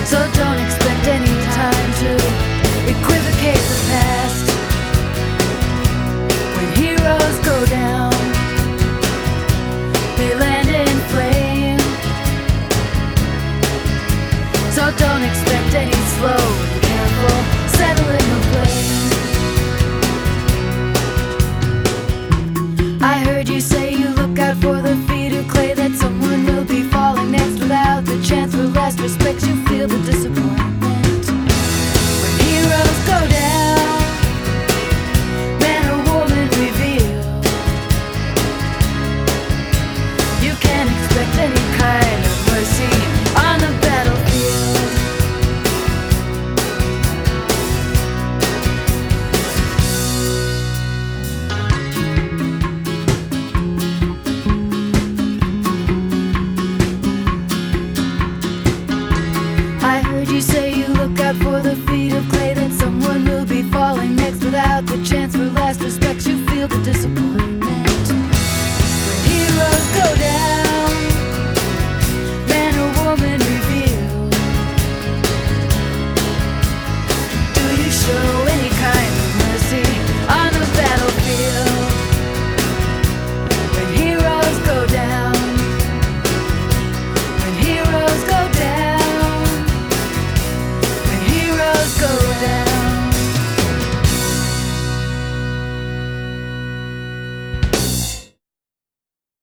So don't expect any time to equivocate the past. When heroes go down, they land in flame. So don't expect any slow and careful settling of blame. I heard you say you look out for the feet of clay, that someone will be falling next without the chance for last respect. You feel the disappointment when heroes go down, man or woman reveal. You can't expect any kind of mercy on the battlefield. I heard you say you look out for